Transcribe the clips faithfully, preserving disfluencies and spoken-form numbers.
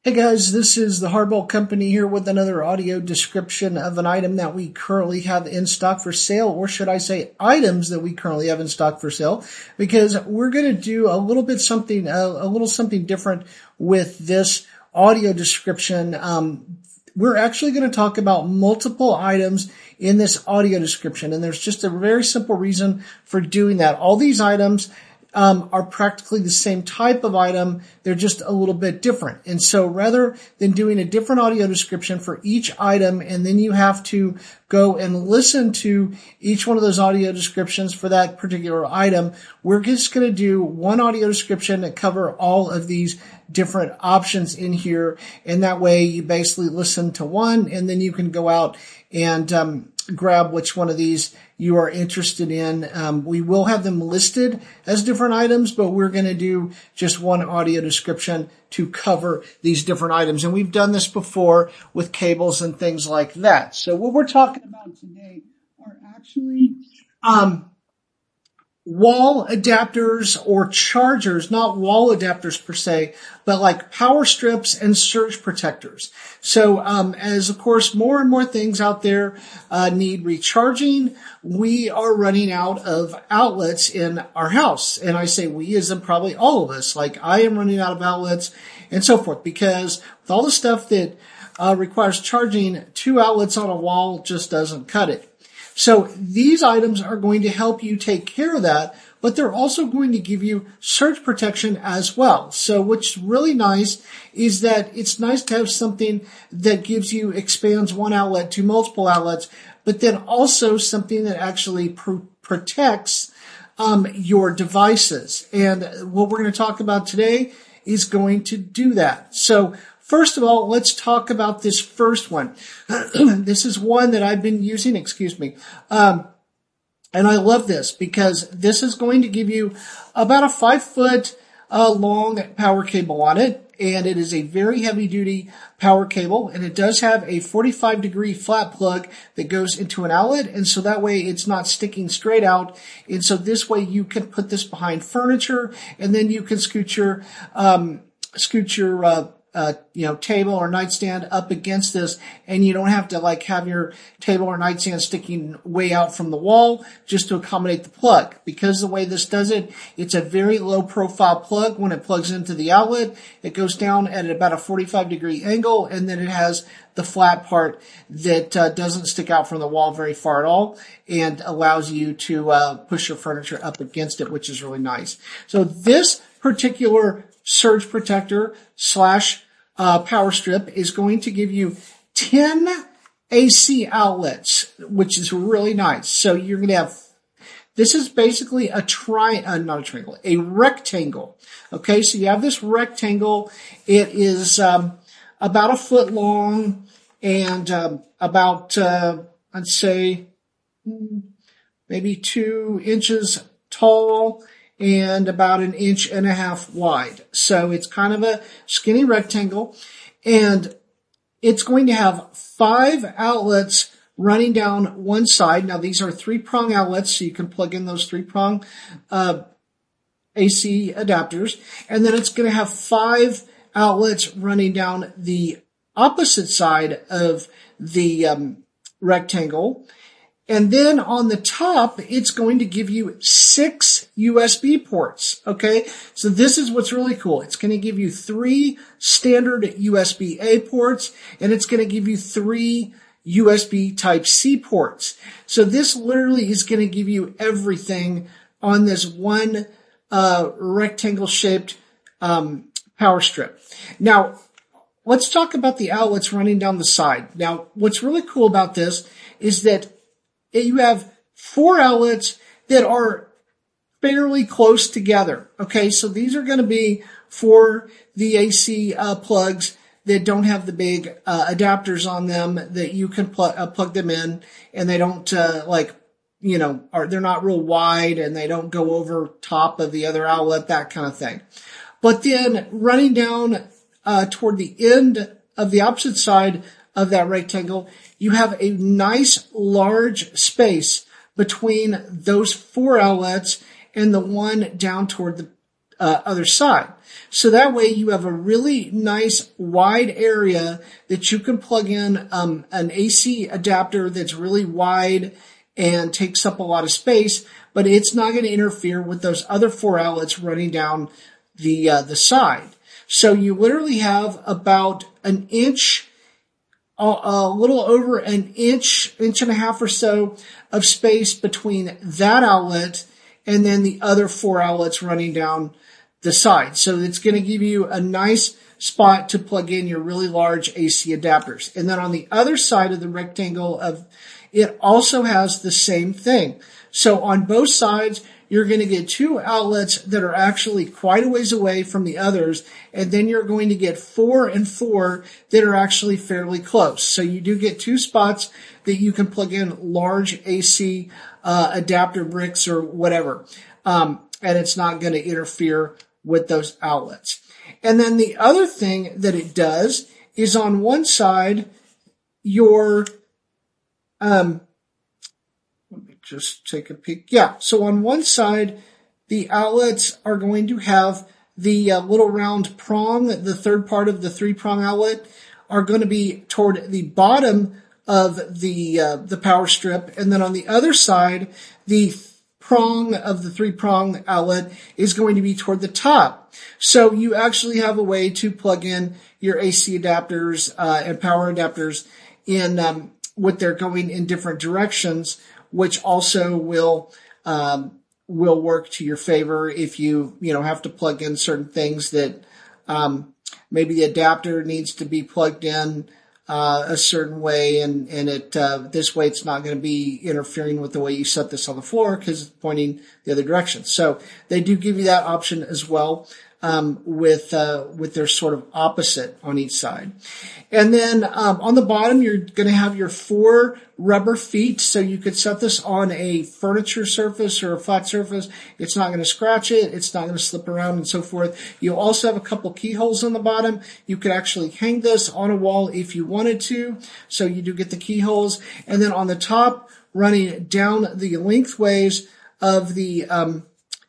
Hey guys, this is the Hardball Company here with another audio description of an item that we currently have in stock for sale, or should I say items that we currently have in stock for sale, because we're going to do a little bit something, a, a little something different with this audio description. Um, we're actually going to talk about multiple items in this audio description, and there's just a very simple reason for doing that. All these items Um, are practically the same type of item. They're just a little bit different. And so rather than doing a different audio description for each item, and then you have to go and listen to each one of those audio descriptions for that particular item, we're just going to do one audio description that cover all of these different options in here. And that way you basically listen to one, and then you can go out and um, grab which one of these you are interested in. Um, we will have them listed as different items, but we're going to do just one audio description to cover these different items. And we've done this before with cables and things like that. So what we're talking about today are actually um, wall adapters or chargers, not wall adapters per se, but like power strips and surge protectors. So um, as of course more and more things out there uh, need recharging, we are running out of outlets in our house. And I say we as in probably all of us. Like I am running out of outlets and so forth, because with all the stuff that uh, requires charging, two outlets on a wall just doesn't cut it. So these items are going to help you take care of that, but they're also going to give you surge protection as well. So what's really nice is that it's nice to have something that gives you, expands one outlet to multiple outlets, but then also something that actually pr- protects um, your devices. And what we're going to talk about today is going to do that. So first of all, let's talk about this first one. This is one that I've been using, excuse me. Um, and I love this because this is going to give you about a five foot uh, long power cable on it. And it is a very heavy duty power cable, and it does have a forty-five degree flat plug that goes into an outlet. And so that way it's not sticking straight out. And so this way you can put this behind furniture, and then you can scoot your, um, scoot your, uh, Uh, you know, table or nightstand up against this, and you don't have to like have your table or nightstand sticking way out from the wall just to accommodate the plug. Because the way this does it, it's a very low profile plug. When it plugs into the outlet, it goes down at about a forty-five degree angle, and then it has the flat part that uh, doesn't stick out from the wall very far at all, and allows you to uh, push your furniture up against it, which is really nice. So this particular surge protector slash uh, power strip is going to give you ten A C outlets, which is really nice. So you're going to have, this is basically a tri, uh, not a triangle, a rectangle. Okay, so you have this rectangle. It is um, about a foot long and um, about, uh, I'd say, maybe two inches tall and about an inch and a half wide. So it's kind of a skinny rectangle, and it's going to have five outlets running down one side. Now these are three prong outlets, so you can plug in those three prong uh, A C adapters, and then it's going to have five outlets running down the opposite side of the um, rectangle. And then on the top, it's going to give you six U S B ports. Okay. So this is what's really cool. It's going to give you three standard U S B A ports, and it's going to give you three U S B type C ports. So this literally is going to give you everything on this one, uh, rectangle shaped, um, power strip. Now, let's talk about the outlets running down the side. Now, what's really cool about this is that you have four outlets that are fairly close together. Okay, so these are going to be for the A C uh, plugs that don't have the big uh, adapters on them that you can pl- uh, plug them in, and they don't uh, like, you know, are they're not real wide, and they don't go over top of the other outlet, that kind of thing. But then running down uh, toward the end of the opposite side of that rectangle, you have a nice large space between those four outlets and the one down toward the uh, other side. So that way you have a really nice wide area that you can plug in um, an A C adapter that's really wide and takes up a lot of space, but it's not going to interfere with those other four outlets running down the uh, the side. So you literally have about an inch, a, a little over an inch, inch and a half or so of space between that outlet and then the other four outlets running down the side. So it's going to give you a nice spot to plug in your really large A C adapters. And then on the other side of the rectangle of it also has the same thing. So on both sides, you're going to get two outlets that are actually quite a ways away from the others, and then you're going to get four and four that are actually fairly close. So you do get two spots that you can plug in large A C uh, adapter bricks or whatever, um, and it's not going to interfere with those outlets. And then the other thing that it does is on one side, your um let me just take a peek. Yeah, so on one side, the outlets are going to have the uh, little round prong, the third part of the three-prong outlet, are going to be toward the bottom of the uh, the power strip, and then on the other side, the prong of the three-prong outlet is going to be toward the top. So you actually have a way to plug in your A C adapters uh, and power adapters in um, with they're going in different directions, which also will um, will work to your favor if you you know have to plug in certain things that um, maybe the adapter needs to be plugged in uh, a certain way, and and it uh, this way it's not going to be interfering with the way you set this on the floor because it's pointing the other direction. So they do give you that option as well. Um, with, uh, with their sort of opposite on each side. And then, um, on the bottom, you're going to have your four rubber feet. So you could set this on a furniture surface or a flat surface. It's not going to scratch it. It's not going to slip around and so forth. You'll also have a couple keyholes on the bottom. You could actually hang this on a wall if you wanted to. So you do get the keyholes. And then on the top, running down the lengthways of the, um,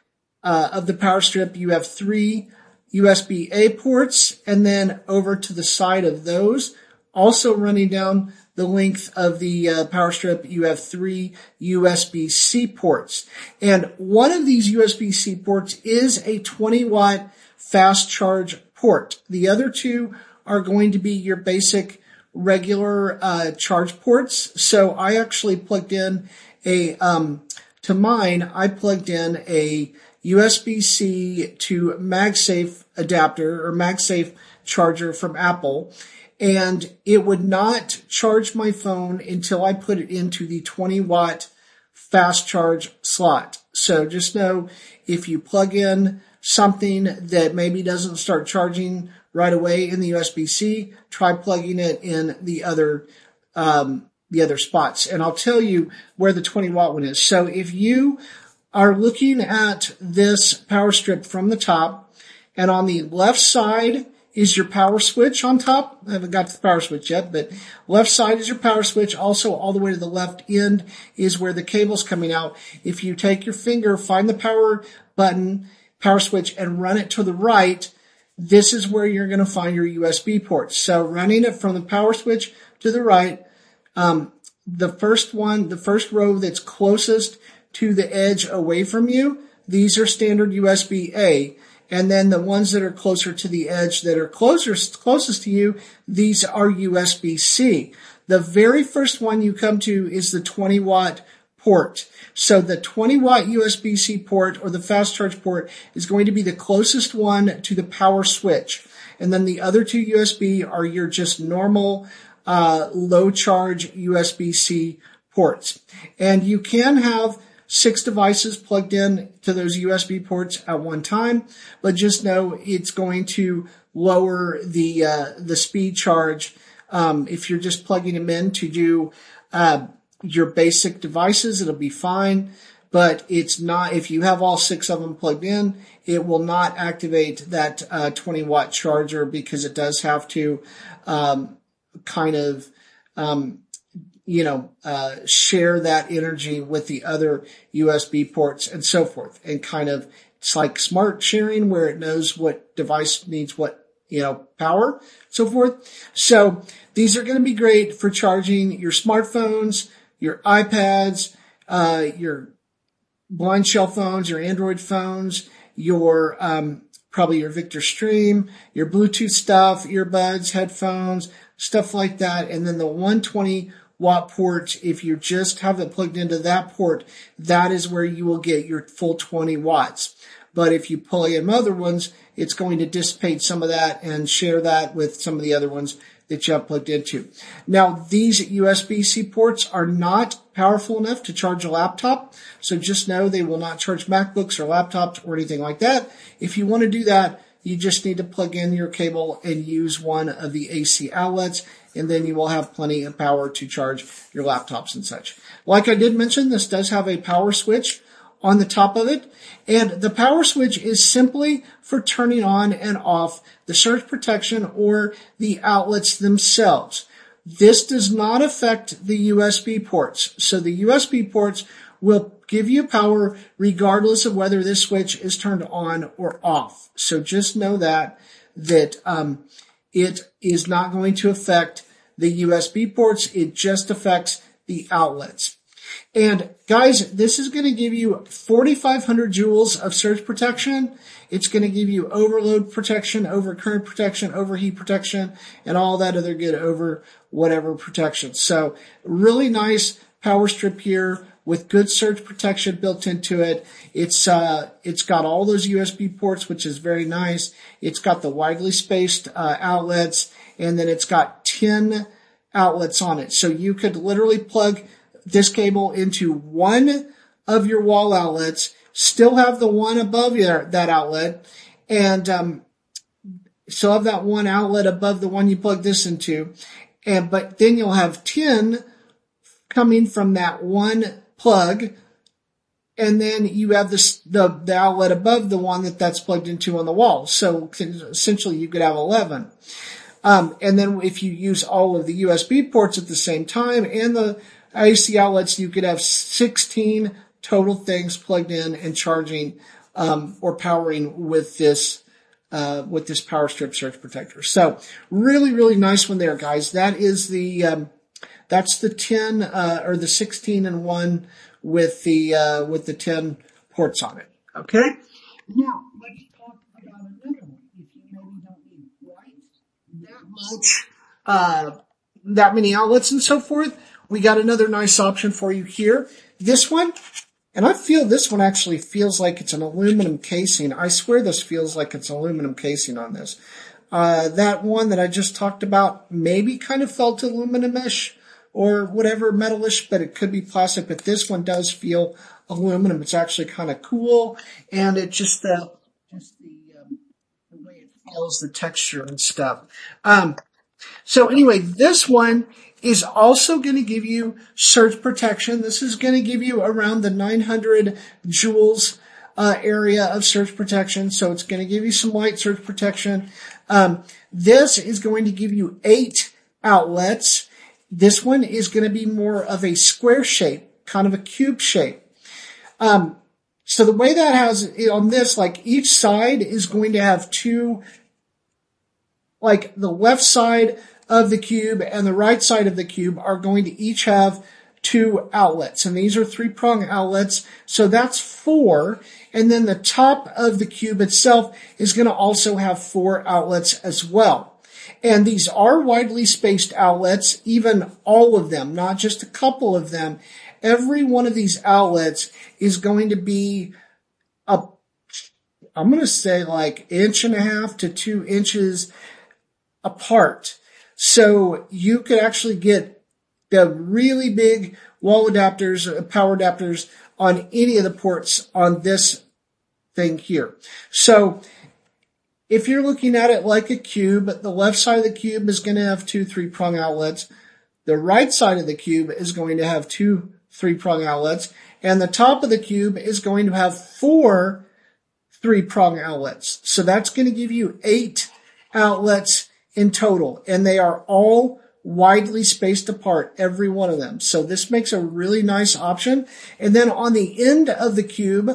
Uh, of the power strip, you have three U S B A ports, and then over to the side of those, also running down the length of the uh, power strip, you have three U S B C ports. And one of these U S B C ports is a twenty watt fast charge port. The other two are going to be your basic regular uh, charge ports. So I actually plugged in a, um, to mine, I plugged in a U S B C to MagSafe adapter or MagSafe charger from Apple, and it would not charge my phone until I put it into the twenty watt fast charge slot. So just know if you plug in something that maybe doesn't start charging right away in the U S B C, try plugging it in the other um, the other spots. And I'll tell you where the twenty watt one is. So if you are looking at this power strip from the top, and on the left side is your power switch on top. I haven't got to the power switch yet, but left side is your power switch. Also, all the way to the left end is where the cable's coming out. If you take your finger, find the power button, power switch, and run it to the right, this is where you're going to find your U S B ports. So running it from the power switch to the right, um, the first one, the first row that's closest to the edge away from you, these are standard U S B A. And then the ones that are closer to the edge that are closest, closest to you, these are U S B C. The very first one you come to is the twenty watt port. So the twenty watt U S B C port or the fast charge port is going to be the closest one to the power switch. And then the other two U S B are your just normal, uh, low charge U S B C ports. And you can have six devices plugged in to those U S B ports at one time, but just know it's going to lower the uh, the speed charge um, if you're just plugging them in to do uh, your basic devices. It'll be fine, but it's not. If you have all six of them plugged in, it will not activate that uh, twenty watt charger because it does have to um, kind of um, you know, uh, share that energy with the other U S B ports and so forth and kind of It's like smart sharing where it knows what device needs what, you know, power, so forth. So these are going to be great for charging your smartphones, your iPads, uh, your blind shell phones, your Android phones, your, um, probably your Victor Stream, your Bluetooth stuff, earbuds, headphones, stuff like that. And then the one hundred twenty watt port, if you just have it plugged into that port, that is where you will get your full twenty watts. But if you pull in other ones, it's going to dissipate some of that and share that with some of the other ones that you have plugged into. Now, these U S B-C ports are not powerful enough to charge a laptop, so just know they will not charge MacBooks or laptops or anything like that. If you want to do that, you just need to plug in your cable and use one of the A C outlets, and then you will have plenty of power to charge your laptops and such. Like I did mention, this does have a power switch on the top of it, and the power switch is simply for turning on and off the surge protection or the outlets themselves. This does not affect the U S B ports. So the U S B ports will give you power regardless of whether this switch is turned on or off. So just know that, that, um, it is not going to affect the U S B ports. It just affects the outlets. And guys, this is going to give you forty-five hundred joules of surge protection. It's going to give you overload protection, overcurrent protection, overheat protection, and all that other good over whatever protection. So really nice power strip here with good surge protection built into it. It's, uh, it's got all those U S B ports, which is very nice. It's got the widely spaced, uh, outlets, and then it's got ten outlets on it. So you could literally plug this cable into one of your wall outlets, still have the one above your, that outlet, and, um, still have that one outlet above the one you plug this into. And, but then you'll have ten coming from that one plug, and then you have this, the, the outlet above the one that that's plugged into on the wall. So essentially you could have eleven. Um, and then if you use all of the U S B ports at the same time and the A C outlets, you could have sixteen total things plugged in and charging, um, or powering with this, uh, with this power strip surge protector. So really, really nice one there, guys. That is the, um, that's the ten, uh, or the sixteen and one with the, uh, with the ten ports on it. Okay. Now, let's talk about another one. If you maybe don't need quite that much, uh, that many outlets and so forth, we got another nice option for you here. This one, and I feel this one actually feels like it's an aluminum casing. I swear this feels like it's aluminum casing on this. Uh, that one that I just talked about maybe kind of felt aluminum-ish or whatever, metalish, but it could be plastic. But this one does feel aluminum. It's actually kind of cool, and it just, uh, just the, um, the way it feels, the texture and stuff. Um, so anyway, this one is also going to give you surge protection. This is going to give you around the nine hundred joules uh, area of surge protection. So it's going to give you some light surge protection. Um, this is going to give you eight outlets. This one is going to be more of a square shape, kind of a cube shape. Um, so the way that has on this, like each side is going to have two, like the left side of the cube and the right side of the cube are going to each have two outlets. And these are three-prong outlets. So that's four. And then the top of the cube itself is going to also have four outlets as well. And these are widely spaced outlets, even all of them, not just a couple of them. Every one of these outlets is going to be a, I'm going to say like inch and a half to two inches apart. So you could actually get the really big wall adapters, power adapters on any of the ports on this thing here. So if you're looking at it like a cube, the left side of the cube is going to have two three-prong outlets. The right side of the cube is going to have two three-prong outlets. And the top of the cube is going to have four three-prong outlets. So that's going to give you eight outlets in total. And they are all widely spaced apart, every one of them. So this makes a really nice option. And then on the end of the cube,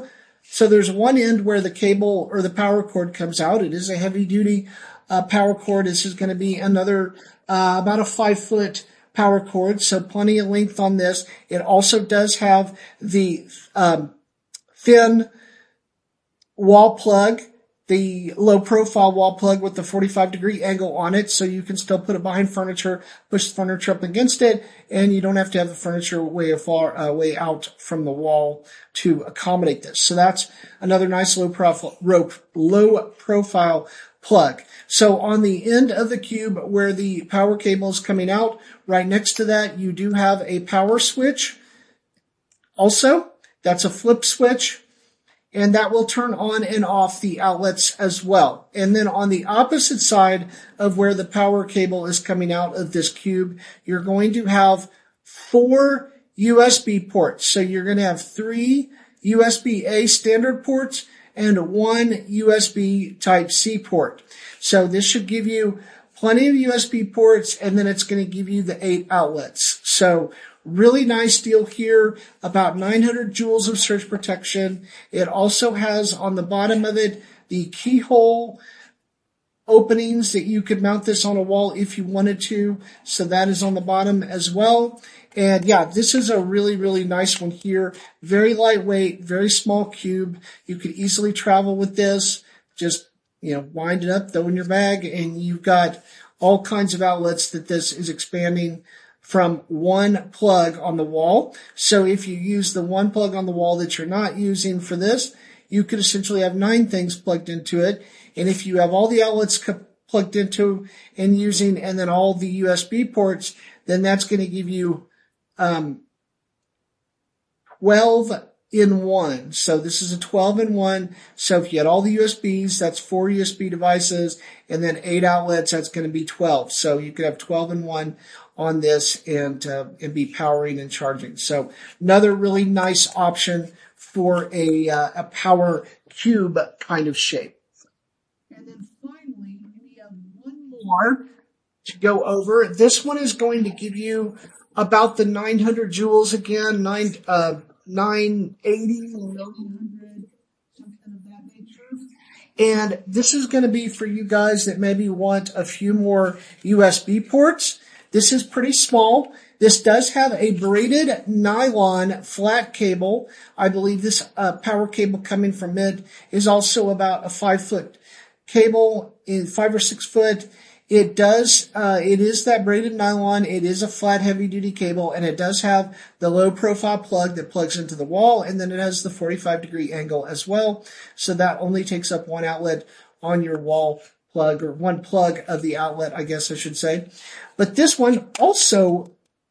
So there's one end where the cable or the power cord comes out. It is a heavy duty uh, power cord. This is going to be another uh, about a five foot power cord, so plenty of length on this. It also does have the um, thin wall plug, the low profile wall plug with the forty-five degree angle on it, so you can still put it behind furniture, push the furniture up against it, and you don't have to have the furniture way far, uh, way out from the wall to accommodate this. So that's another nice low profile, low profile plug. So on the end of the cube where the power cable is coming out, right next to that, you do have a power switch. Also, that's a flip switch, and that will turn on and off the outlets as well. And then on the opposite side of where the power cable is coming out of this cube, you're going to have four U S B ports. So you're going to have three U S B A standard ports and one U S B type C port. So this should give you plenty of U S B ports, and then it's going to give you the eight outlets. So really nice deal here, about nine hundred joules of surge protection. It also has on the bottom of it the keyhole openings that you could mount this on a wall if you wanted to. So that is on the bottom as well. And yeah, this is a really, really nice one here. Very lightweight, very small cube. You could easily travel with this. Just, you know, wind it up, throw it in your bag, and you've got all kinds of outlets that this is expanding from one plug on the wall. So if you use the one plug on the wall that you're not using for this, you could essentially have nine things plugged into it. And if you have all the outlets plugged into and using, and then all the U S B ports, then that's going to give you um, twelve in one. So this is a twelve in one. So if you had all the U S Bs, that's four U S B devices, and then eight outlets, that's going to be twelve. So you could have twelve in one on this and uh, and be powering and charging. So another really nice option for a uh, a power cube kind of shape. And then finally, we have one more to go over. This one is going to give you about the nine hundred joules again, nine uh nine eighty, nine hundred, something of that nature. And this is going to be for you guys that maybe want a few more U S B ports. This is pretty small. This does have a braided nylon flat cable. I believe this uh, power cable coming from it is also about a five foot cable, in five or six foot. It does, uh, it is that braided nylon. It is a flat heavy duty cable, and it does have the low profile plug that plugs into the wall, and then it has the forty-five degree angle as well. So that only takes up one outlet on your wall plug, or one plug of the outlet, I guess I should say. But this one also,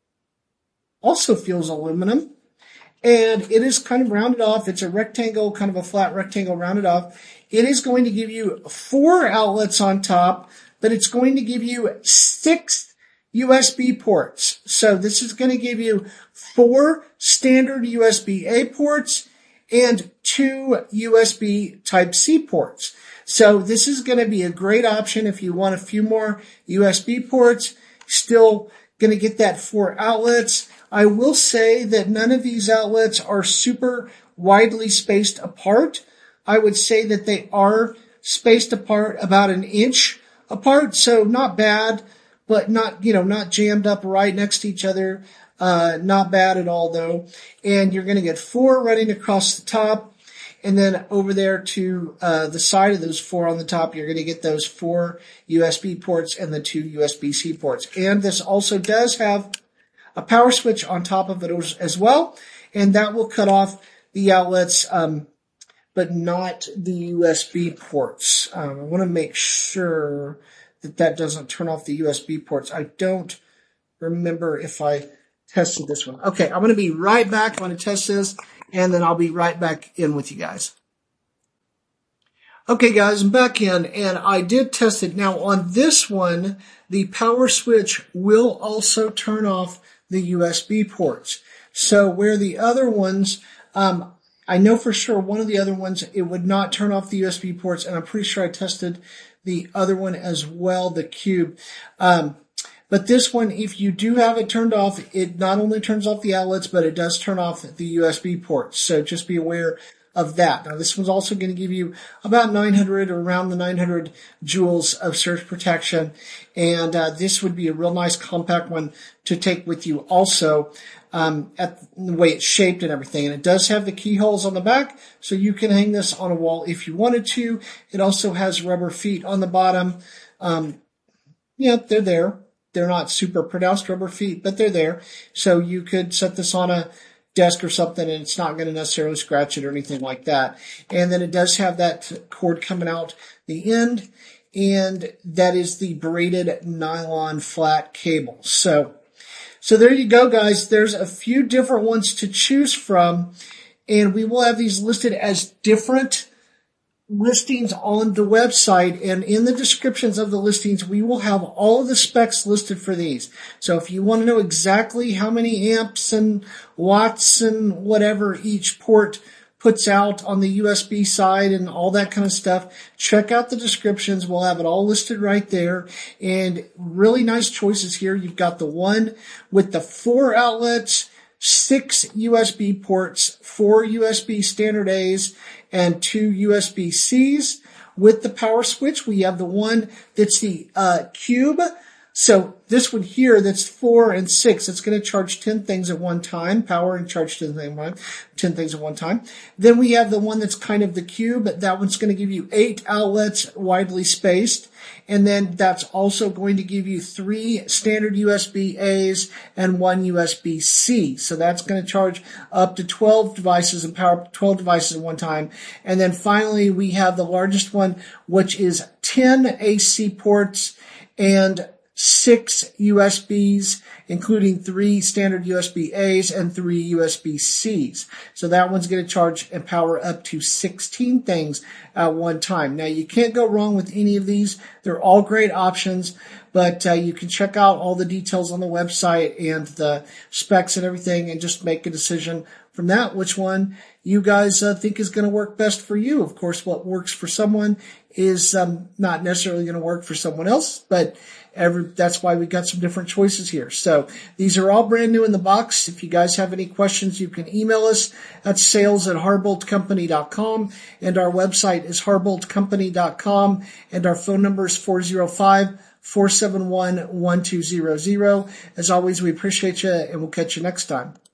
also feels aluminum, and it is kind of rounded off. It's a rectangle, kind of a flat rectangle rounded off. It is going to give you four outlets on top, but it's going to give you six U S B ports. So this is going to give you four standard U S B A ports and two U S B type C ports. So this is going to be a great option if you want a few more U S B ports. Still going to get that four outlets. I will say that none of these outlets are super widely spaced apart. I would say that they are spaced apart about an inch apart, so not bad, but not, you know, not jammed up right next to each other. Uh, not bad at all though. And you're going to get four running across the top, and then over there to uh the side of those four on the top, you're going to get those four U S B ports and the two U S B C ports. And this also does have a power switch on top of it as well, and that will cut off the outlets, um but not the U S B ports. Um, I want to make sure that that doesn't turn off the U S B ports. I don't remember if I tested this one. Okay, I'm going to be right back. I'm going to test this, and then I'll be right back in with you guys. Okay, guys, I'm back in, and I did test it. Now, on this one, the power switch will also turn off the U S B ports. So where the other ones, um, I know for sure one of the other ones, it would not turn off the U S B ports, and I'm pretty sure I tested the other one as well, the Cube. Um, but this one, if you do have it turned off, it not only turns off the outlets, but it does turn off the U S B ports. So just be aware of that. Now this one's also going to give you about nine hundred or around the nine hundred joules of surge protection. And uh, this would be a real nice compact one to take with you also, um, at the way it's shaped and everything. And it does have the keyholes on the back, so you can hang this on a wall if you wanted to. It also has rubber feet on the bottom. Um, yeah, they're there. They're not super pronounced rubber feet, but they're there. So you could set this on a desk or something and it's not going to necessarily scratch it or anything like that. And then it does have that cord coming out the end, and that is the braided nylon flat cable. So, so there you go, guys. There's a few different ones to choose from, and we will have these listed as different listings on the website, and in the descriptions of the listings, we will have all of the specs listed for these. So if you want to know exactly how many amps and watts and whatever each port puts out on the U S B side and all that kind of stuff, check out the descriptions. We'll have it all listed right there. And really nice choices here. You've got the one with the four outlets, six U S B ports, four U S B standard A's, and two U S B C's. With the power switch, we have the one that's the uh cube. So this one here, that's four and six, it's going to charge ten things at one time, power and charge ten things at one time. Then we have the one that's kind of the cube. That one's going to give you eight outlets widely spaced. And then that's also going to give you three standard U S B A's and one U S B C. So that's going to charge up to twelve devices and power up to twelve devices at one time. And then finally, we have the largest one, which is ten A C ports and six U S B's, including three standard U S B A's and three U S B C's. So that one's going to charge and power up to sixteen things at one time. Now, you can't go wrong with any of these. They're all great options, but uh, you can check out all the details on the website and the specs and everything and just make a decision from that, which one you guys uh, think is going to work best for you. Of course, what works for someone is um, not necessarily going to work for someone else, but every, that's why we got some different choices here. So these are all brand new in the box. If you guys have any questions, you can email us at sales at harbolt company dot com, and our website is harbolt company dot com, and our phone number is four oh five, four seven one, one two zero zero. As always, we appreciate you, and we'll catch you next time.